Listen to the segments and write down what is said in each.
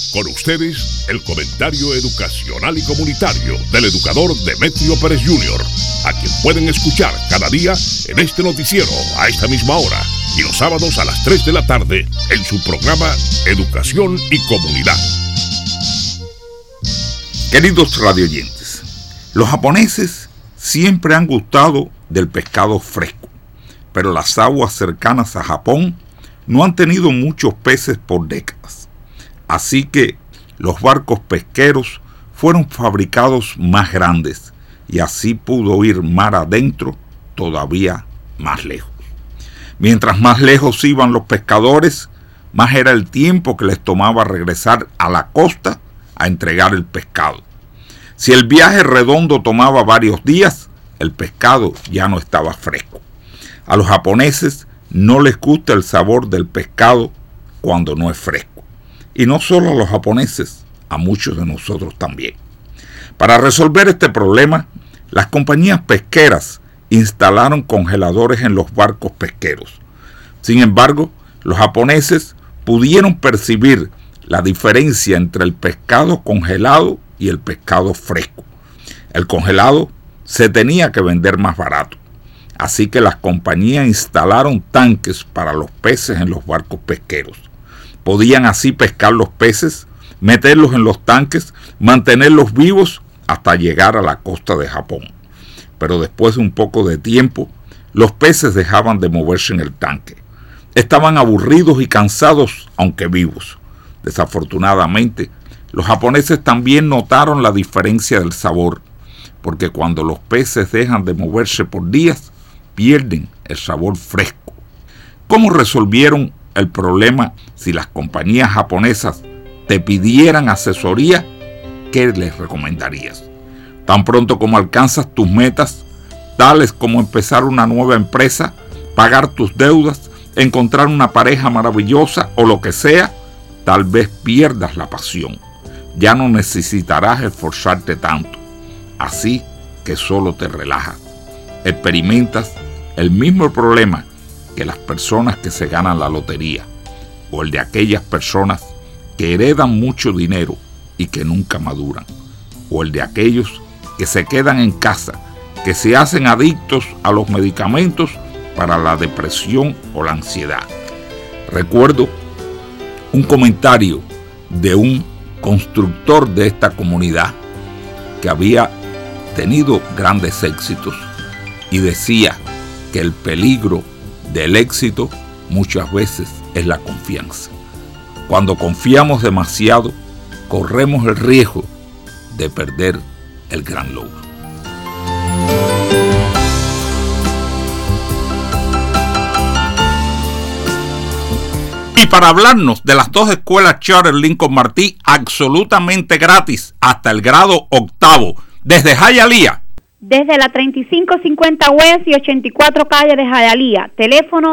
Con ustedes, el comentario educacional y comunitario del educador Demetrio Pérez Jr., a quien pueden escuchar cada día en este noticiero a esta misma hora y los sábados a las 3 de la tarde en su programa Educación y Comunidad. Queridos radioyentes, los japoneses siempre han gustado del pescado fresco, pero las aguas cercanas a Japón no han tenido muchos peces por décadas. Así que los barcos pesqueros fueron fabricados más grandes y así pudo ir mar adentro todavía más lejos. Mientras más lejos iban los pescadores, más era el tiempo que les tomaba regresar a la costa a entregar el pescado. Si el viaje redondo tomaba varios días, el pescado ya no estaba fresco. A los japoneses no les gusta el sabor del pescado cuando no es fresco. Y no solo a los japoneses, a muchos de nosotros también. Para resolver este problema, las compañías pesqueras instalaron congeladores en los barcos pesqueros. Sin embargo, los japoneses pudieron percibir la diferencia entre el pescado congelado y el pescado fresco. El congelado se tenía que vender más barato, así que las compañías instalaron tanques para los peces en los barcos pesqueros. Podían así pescar los peces, meterlos en los tanques, mantenerlos vivos hasta llegar a la costa de Japón. Pero después de un poco de tiempo, los peces dejaban de moverse en el tanque. Estaban aburridos y cansados, aunque vivos. Desafortunadamente, los japoneses también notaron la diferencia del sabor, porque cuando los peces dejan de moverse por días, pierden el sabor fresco. ¿Cómo resolvieron el problema? Si las compañías japonesas te pidieran asesoría, ¿qué les recomendarías? Tan pronto como alcanzas tus metas, tales como empezar una nueva empresa, pagar tus deudas, encontrar una pareja maravillosa o lo que sea, tal vez pierdas la pasión. Ya no necesitarás esforzarte tanto. Así que solo te relajas. Experimentas el mismo problema que las personas que se ganan la lotería, o el de aquellas personas que heredan mucho dinero y que nunca maduran, o el de aquellos que se quedan en casa, que se hacen adictos a los medicamentos para la depresión o la ansiedad. Recuerdo un comentario de un constructor de esta comunidad que había tenido grandes éxitos y decía que el peligro del éxito muchas veces es la confianza. Cuando confiamos demasiado, corremos el riesgo de perder el gran logro. Y para hablarnos de las dos escuelas charter Lincoln Martí absolutamente gratis hasta el grado 8º, desde Hialeah. Desde la 3550 West y 84 calle de Hialeah, teléfono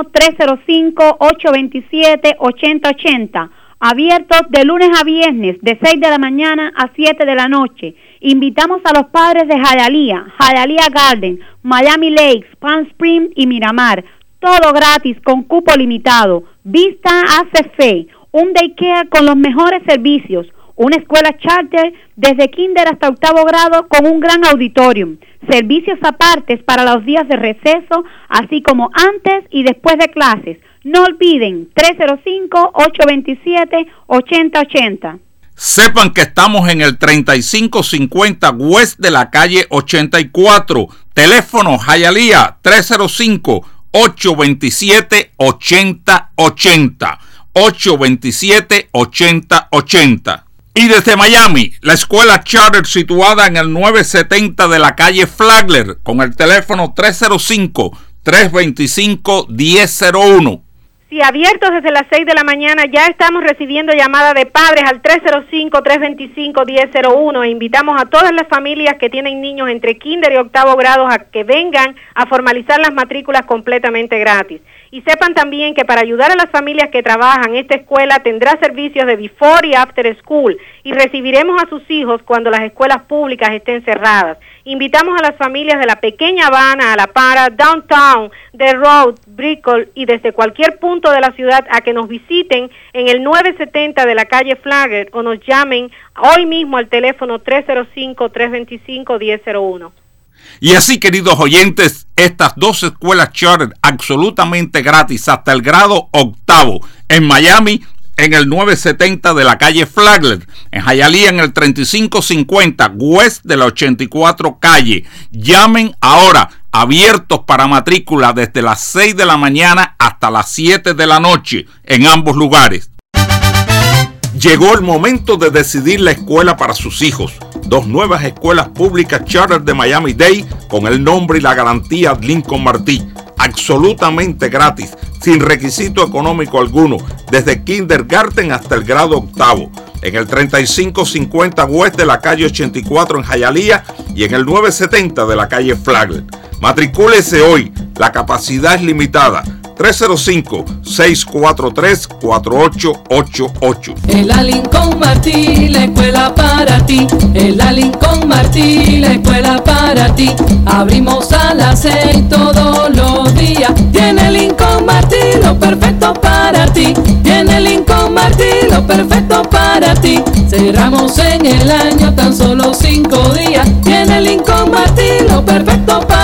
305-827-8080, abiertos de lunes a viernes de 6 de la mañana a 7 de la noche. Invitamos a los padres de Hialeah, Hialeah Garden, Miami Lakes, Palm Springs y Miramar, todo gratis con cupo limitado. Vista hace fe, un daycare con los mejores servicios, una escuela charter desde kinder hasta 8º grado con un gran auditorium, servicios apartes para los días de receso, así como antes y después de clases. No olviden, 305-827-8080. Sepan que estamos en el 3550 West de la calle 84, teléfono Hialeah 305-827-8080, 827-8080. Y desde Miami, la escuela charter situada en el 970 de la calle Flagler, con el teléfono 305-325-1001. Sí, abiertos desde las 6 de la mañana, ya estamos recibiendo llamadas de padres al 305-325-1001 e invitamos a todas las familias que tienen niños entre kinder y 8º grado a que vengan a formalizar las matrículas completamente gratis. Y sepan también que para ayudar a las familias que trabajan, esta escuela tendrá servicios de before y after school y recibiremos a sus hijos cuando las escuelas públicas estén cerradas. Invitamos a las familias de la Pequeña Habana, a La Para, Downtown, The Road, Brickell y desde cualquier punto de la ciudad a que nos visiten en el 970 de la calle Flagler o nos llamen hoy mismo al teléfono 305-325-1001. Y así, queridos oyentes, estas dos escuelas charter absolutamente gratis hasta el grado octavo en Miami, en el 970 de la calle Flagler, en Hialeah en el 3550 West de la 84 calle. Llamen ahora, abiertos para matrícula desde las 6 de la mañana hasta las 7 de la noche en ambos lugares. Llegó el momento de decidir la escuela para sus hijos. Dos nuevas escuelas públicas charter de Miami-Dade con el nombre y la garantía Lincoln Martí. Absolutamente gratis, sin requisito económico alguno, desde kindergarten hasta el grado octavo. En el 3550 West de la calle 84 en Hialeah y en el 970 de la calle Flagler. Matricúlese hoy, la capacidad es limitada. 305-643-4888. En la Lincoln Martí, la escuela para ti. En la Lincoln Martí, la escuela para ti. Abrimos a las 6 todos los días. Tiene Lincoln Martí lo perfecto para ti. Tiene Lincoln Martí lo perfecto para ti. Cerramos en el año tan solo 5 días. Tiene Lincoln Martí lo perfecto para ti.